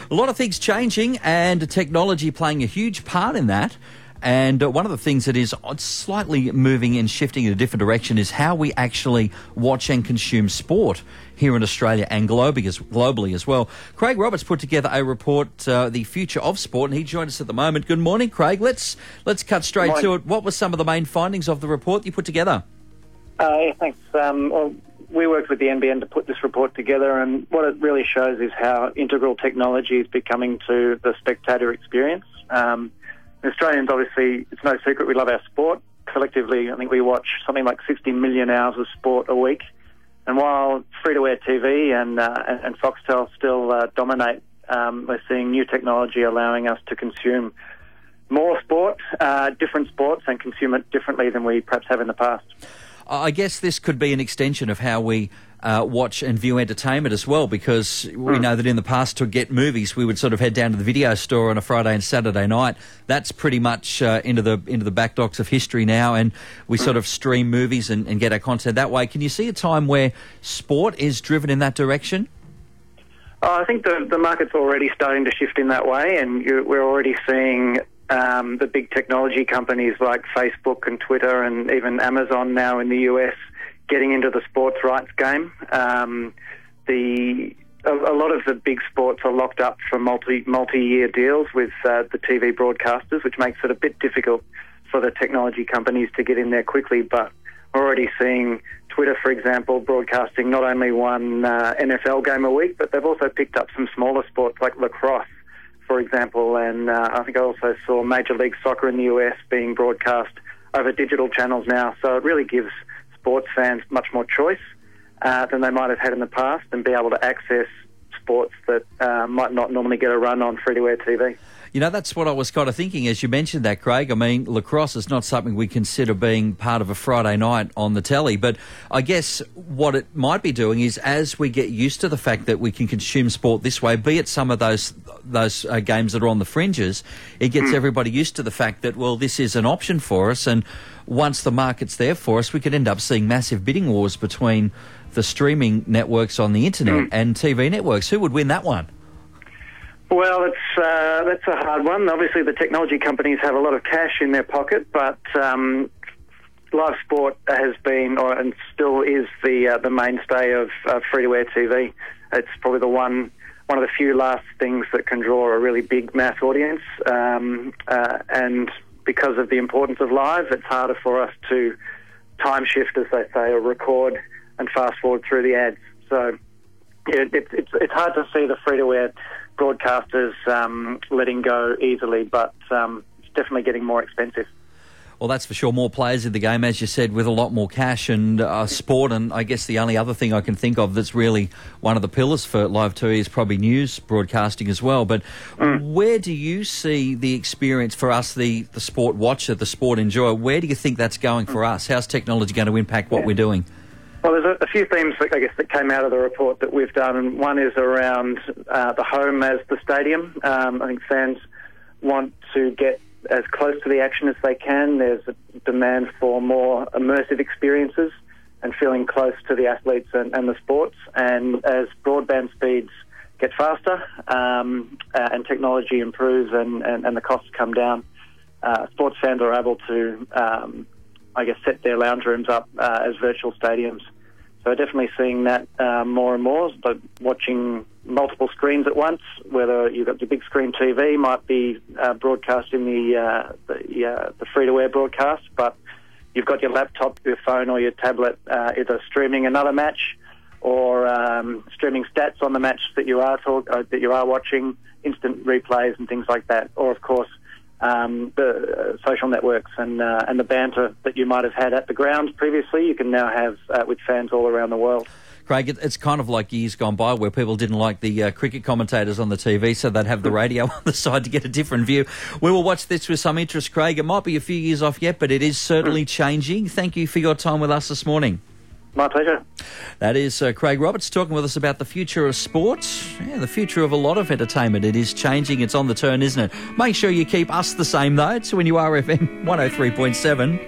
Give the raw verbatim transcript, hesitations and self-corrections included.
A lot of things changing and technology playing a huge part in that. And uh, one of the things that is slightly moving and shifting in a different direction is how we actually watch and consume sport here in Australia and globally as, globally as well. Craig Roberts put together a report, uh, The Future of Sport, and he joined us at the moment. Good morning, Craig. Let's let's cut straight to it. What were some of the main findings of the report you put together? Uh, yeah, thanks. Um, well, we worked with the N B N to put this report together, and what it really shows is how integral technology is becoming to the spectator experience. Um, Australians, obviously, it's no secret we love our sport. Collectively, I think we watch something like sixty million hours of sport a week. And while free-to-air T V and, uh, and, and Foxtel still uh, dominate, um, we're seeing new technology allowing us to consume more sport, uh, different sports, and consume it differently than we perhaps have in the past. I guess this could be an extension of how we uh, watch and view entertainment as well, because we mm. know that in the past to get movies we would sort of head down to the video store on a Friday and Saturday night. That's pretty much uh, into the into the back docks of history now, and we mm. sort of stream movies and, and get our content that way. Can you see a time where sport is driven in that direction? Oh, I think the, the market's already starting to shift in that way, and you, we're already seeing Um, the big technology companies like Facebook and Twitter and even Amazon now in the U S getting into the sports rights game. Um, the a, a lot of the big sports are locked up for multi multi-year deals with uh, the T V broadcasters, which makes it a bit difficult for the technology companies to get in there quickly. But we're already seeing Twitter, for example, broadcasting not only one uh, N F L game a week, but they've also picked up some smaller sports like lacrosse, for example, and uh, I think I also saw Major League Soccer in the U S being broadcast over digital channels now. So it really gives sports fans much more choice uh, than they might have had in the past, and be able to access sports that uh, might not normally get a run on free-to-air T V. You know, that's what I was kind of thinking as you mentioned that, Craig. I mean, lacrosse is not something we consider being part of a Friday night on the telly, but I guess what it might be doing is, as we get used to the fact that we can consume sport this way, be it some of those those uh, games that are on the fringes, it gets mm. everybody used to the fact that, well, this is an option for us, and once the market's there for us, we could end up seeing massive bidding wars between the streaming networks on the internet mm. and T V networks. Who would win that one? Well, it's uh, that's a hard one. Obviously, the technology companies have a lot of cash in their pocket, but um, live sport has been, or and still is, the uh, the mainstay of uh, free-to-air T V. It's probably the one one of the few last things that can draw a really big mass audience, um, uh, and because of the importance of live, it's harder for us to time shift, as they say, or record and fast forward through the ads. So it, it, it's it's hard to see the free-to-air broadcasters um, letting go easily, but um, it's definitely getting more expensive. Well, that's for sure. More players in the game, as you said, with a lot more cash and uh, sport. And I guess the only other thing I can think of that's really one of the pillars for live T V is probably news broadcasting as well. But mm. where do you see the experience for us, the, the sport watcher, the sport enjoyer? Where do you think that's going for us? How's technology going to impact what yeah. we're doing? Well, there's a, a few themes, that, I guess, that came out of the report that we've done, and one is around uh, the home as the stadium. Um, I think fans want to get as close to the action as they can. There's a demand for more immersive experiences and feeling close to the athletes and, and the sports. And as broadband speeds get faster um, uh, and technology improves and, and, and the costs come down, uh, sports fans are able to Um, I guess, set their lounge rooms up uh, as virtual stadiums. So definitely seeing that uh, more and more, but watching multiple screens at once, whether you've got your big screen T V, might be uh, broadcasting the, uh, the, uh, the free-to-air broadcast, but you've got your laptop, your phone or your tablet uh, either streaming another match or um, streaming stats on the match that you are talk- uh, that you are watching, instant replays and things like that, or of course Um, the uh, social networks and uh, and the banter that you might have had at the ground previously, you can now have uh, with fans all around the world. Craig, it's kind of like years gone by where people didn't like the uh, cricket commentators on the T V, so they'd have the radio on the side to get a different view. We will watch this with some interest, Craig. It might be a few years off yet, but it is certainly changing. Thank you for your time with us this morning. My pleasure. That is uh, Craig Roberts talking with us about the future of sports. Yeah, the future of a lot of entertainment. It is changing. It's on the turn, isn't it? Make sure you keep us the same, though. It's when you are F M one oh three point seven.